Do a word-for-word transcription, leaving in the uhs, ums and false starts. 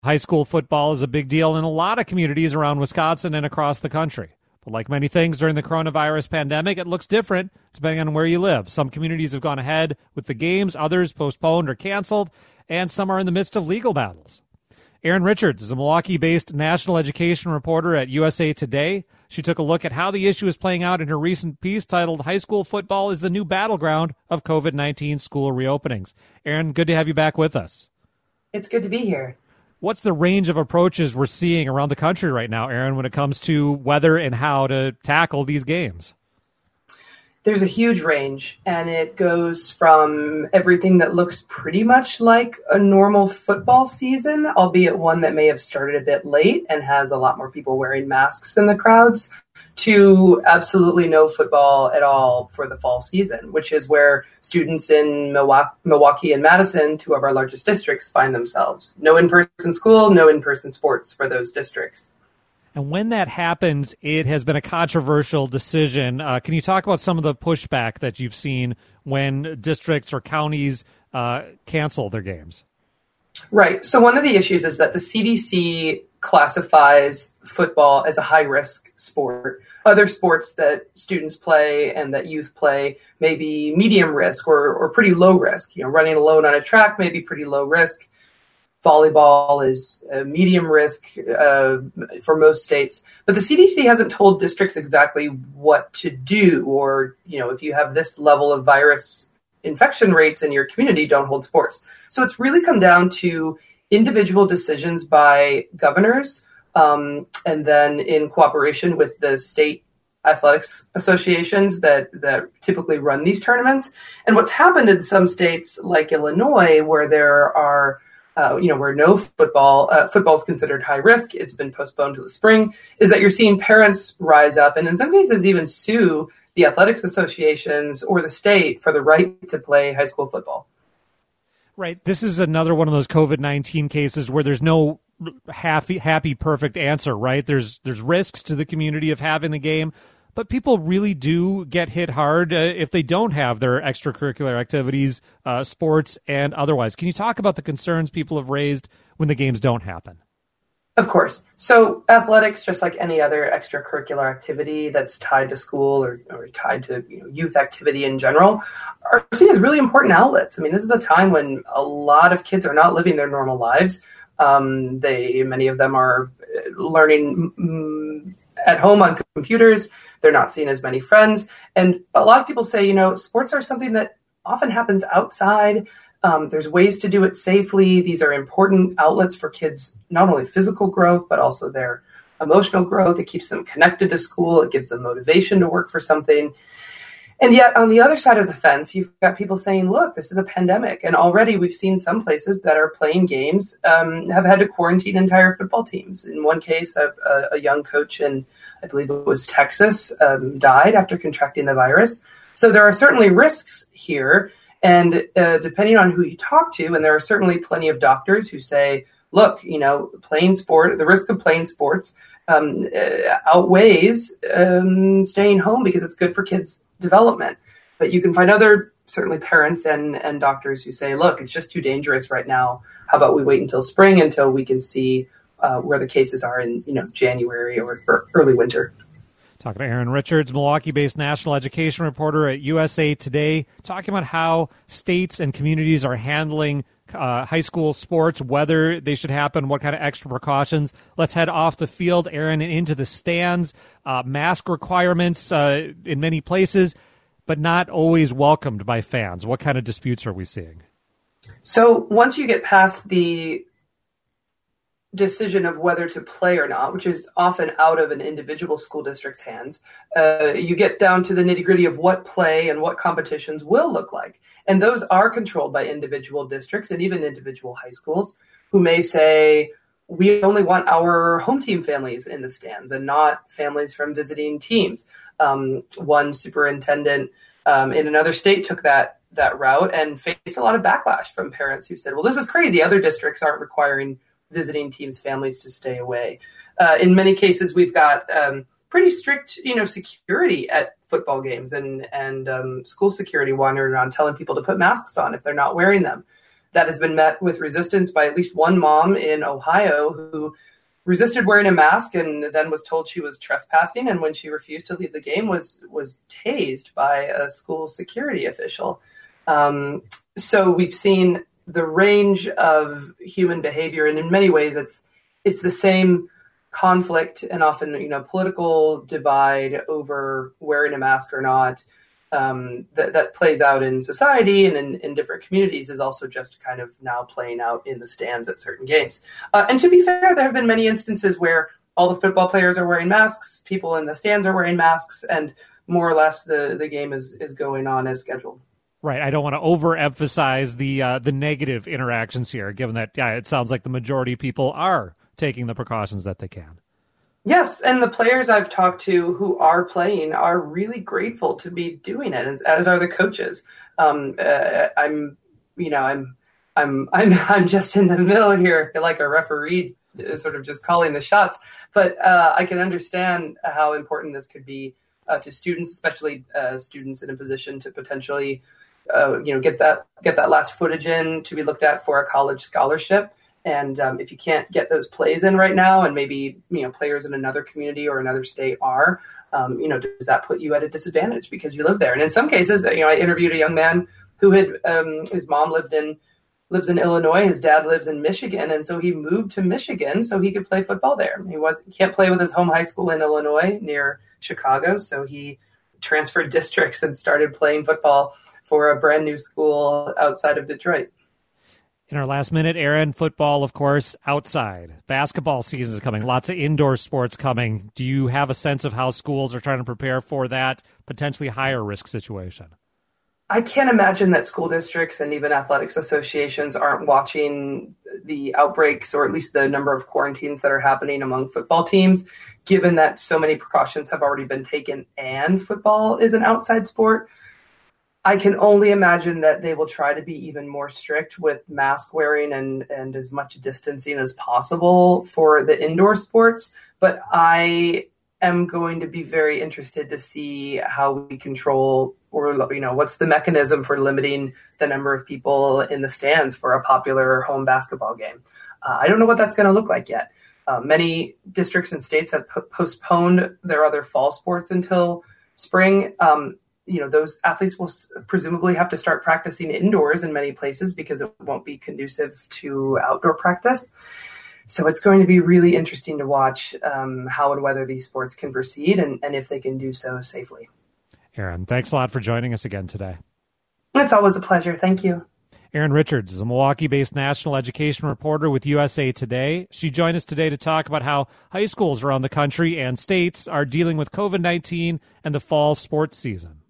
High school football is a big deal in a lot of communities around Wisconsin and across the country. But like many things during the coronavirus pandemic, it looks different depending on where you live. Some communities have gone ahead with the games, others postponed or canceled, and some are in the midst of legal battles. Erin Richards is a Milwaukee-based national education reporter at U S A Today. She took a look at how the issue is playing out in her recent piece titled "High School Football is the New Battleground of COVID nineteen School Reopenings." Erin, good to have you back with us. It's good to be here. What's the range of approaches we're seeing around the country right now, Erin, when it comes to whether and how to tackle these games? There's a huge range, and it goes from everything that looks pretty much like a normal football season, albeit one that may have started a bit late and has a lot more people wearing masks in the crowds, to absolutely no football at all for the fall season, which is where students in Milwaukee and Madison, two of our largest districts, find themselves. No in-person school, no in-person sports for those districts. And when that happens, it has been a controversial decision. Uh, can you talk about some of the pushback that you've seen when districts or counties uh, cancel their games? Right. So one of the issues is that the C D C classifies football as a high-risk sport. Other sports that students play and that youth play may be medium risk or, or pretty low risk. You know, running alone on a track may be pretty low risk. Volleyball is a medium risk uh, for most states. But the C D C hasn't told districts exactly what to do, or, you know, if you have this level of virus infection rates in your community, don't hold sports. So it's really come down to individual decisions by governors, um, and then in cooperation with the state athletics associations that, that typically run these tournaments. And what's happened in some states like Illinois, where there are, uh, you know, where no football, uh, football is considered high risk, it's been postponed to the spring, is that you're seeing parents rise up and in some cases even sue the athletics associations or the state for the right to play high school football. Right. This is another one of those COVID nineteen cases where there's no happy, happy, perfect answer, right? There's there's risks to the community of having the game, but people really do get hit hard uh, if they don't have their extracurricular activities, uh, sports, and otherwise. Can you talk about the concerns people have raised when the games don't happen? Of course. So athletics, just like any other extracurricular activity that's tied to school or, or tied to, you know, youth activity in general, are seen as really important outlets. I mean, this is a time when a lot of kids are not living their normal lives. Um, they, many of them are learning mm, at home on computers. They're not seeing as many friends. And a lot of people say, you know, sports are something that often happens outside. Um, there's ways to do it safely. These are important outlets for kids, not only physical growth, but also their emotional growth. It keeps them connected to school. It gives them motivation to work for something. And yet on the other side of the fence, you've got people saying, look, this is a pandemic. And already we've seen some places that are playing games um, have had to quarantine entire football teams. In one case, a, a, a young coach in, I believe it was Texas, um, died after contracting the virus. So there are certainly risks here. And uh, depending on who you talk to, and there are certainly plenty of doctors who say, look, you know, playing sport, the risk of playing sports um, uh, outweighs um, staying home because it's good for kids' development. But you can find other, certainly parents and, and doctors who say, look, it's just too dangerous right now. How about we wait until spring until we can see uh, where the cases are in, you know, January or, or early winter. Talking to Erin Richards, Milwaukee-based national education reporter at U S A Today, talking about how states and communities are handling uh, high school sports, whether they should happen, what kind of extra precautions. Let's head off the field, Erin, and into the stands. Uh, mask requirements uh, in many places, but not always welcomed by fans. What kind of disputes are we seeing? So once you get past the decision of whether to play or not, which is often out of an individual school district's hands, uh, you get down to the nitty-gritty of what play and what competitions will look like. And those are controlled by individual districts and even individual high schools who may say, we only want our home team families in the stands and not families from visiting teams. Um, one superintendent um, in another state took that that route and faced a lot of backlash from parents who said, well, this is crazy. Other districts aren't requiring visiting teams' families to stay away. Uh, in many cases, we've got um, pretty strict, you know, security at football games and and um, school security wandering around telling people to put masks on if they're not wearing them. that has been met with resistance by at least one mom in Ohio who resisted wearing a mask and then was told she was trespassing. And when she refused to leave the game, was was tased by a school security official. Um, so we've seen the range of human behavior, and in many ways, it's it's the same conflict and often, you know, political divide over wearing a mask or not. Um, that, that plays out in society and in, in different communities is also just kind of now playing out in the stands at certain games. Uh, and to be fair, there have been many instances where all the football players are wearing masks, people in the stands are wearing masks, and more or less the, the game is, is going on as scheduled. Right. I don't want to overemphasize the uh, the negative interactions here, given that yeah, it sounds like the majority of people are taking the precautions that they can. Yes, and the players I've talked to who are playing are really grateful to be doing it, as, as are the coaches. Um, uh, I'm, you know, I'm, I'm, I'm, I'm just in the middle here, like a referee, sort of just calling the shots. But uh, I can understand how important this could be uh, to students, especially uh, students in a position to potentially, uh, you know, get that get that last footage in to be looked at for a college scholarship. And um, if you can't get those plays in right now, and maybe, you know, players in another community or another state are, um, you know, does that put you at a disadvantage because you live there? And in some cases, you know, I interviewed a young man who had um, his mom lived in lives in Illinois, his dad lives in Michigan, and so he moved to Michigan so he could play football there. He was he can't play with his home high school in Illinois near Chicago, so he transferred districts and started playing football for a brand new school outside of Detroit. In our last minute, Aaron, football, of course, outside. Basketball season is coming. Lots of indoor sports coming. Do you have a sense of how schools are trying to prepare for that potentially higher risk situation? I can't imagine that school districts and even athletics associations aren't watching the outbreaks, or at least the number of quarantines that are happening among football teams, given that so many precautions have already been taken and football is an outside sport. I can only imagine that they will try to be even more strict with mask wearing and, and as much distancing as possible for the indoor sports. But I am going to be very interested to see how we control, or, you know, what's the mechanism for limiting the number of people in the stands for a popular home basketball game. Uh, I don't know what that's going to look like yet. Uh, many districts and states have p- postponed their other fall sports until spring. Um, You know, those athletes will presumably have to start practicing indoors in many places because it won't be conducive to outdoor practice. So it's going to be really interesting to watch um, how and whether these sports can proceed and, and if they can do so safely. Aaron, thanks a lot for joining us again today. It's always a pleasure. Thank you. Aaron Richards is a Milwaukee-based national education reporter with U S A Today. She joined us today to talk about how high schools around the country and states are dealing with covid nineteen and the fall sports season.